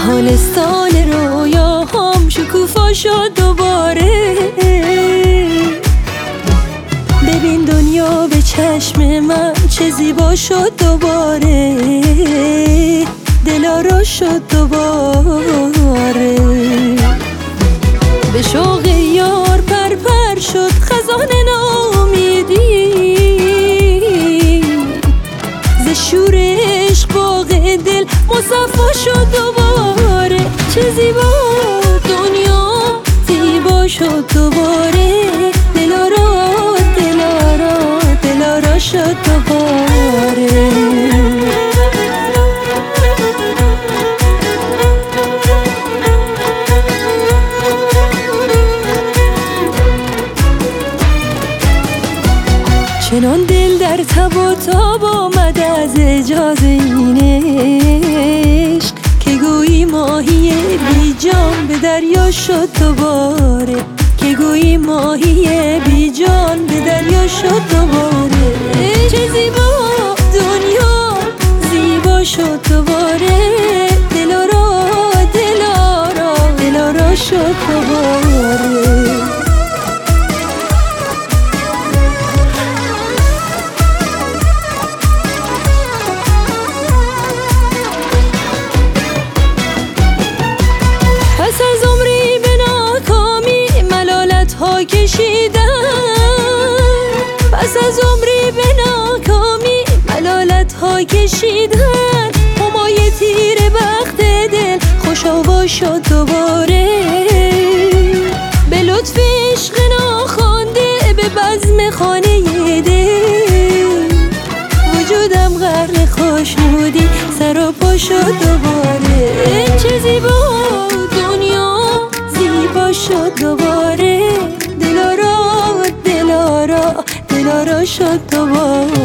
حالستان رویاهام شکوفا شد دوباره. ببین دنیا به چشم من چه زیبا شد دوباره، دلارا شد دوباره. به شوق یار پرپر شد خزان ناامیدی، ز شور عشق باغ دل مصفا شد دوباره. چه زیبا دنیا زیبا شد دوباره، دلارا دلارا دلارا شد دوباره. چنان دل در تب و تاب آمد از اجاز این عشق که گویی ماهی بی جان به دریا شد دوباره، که گویی ماهی بی جان به دریا شد دوباره. چه زیبا دنیا زیبا شد دوباره، دلارا دلارا دلارا شد دوباره. پس از عمری به ناکامی ملالت ها کشیدم، پس از عمری به ناکامی ملالت ها کشیدن. همای تیر بخت دل خوش آوا شد دوباره، به لطف عشق ناخوانده به بزم خانه دل. وجودم غرق خوشنودی سراپا شد دوباره. چه زیبا دنیا زیبا شد دوباره، دلارا دلارا دلارا شد دوباره.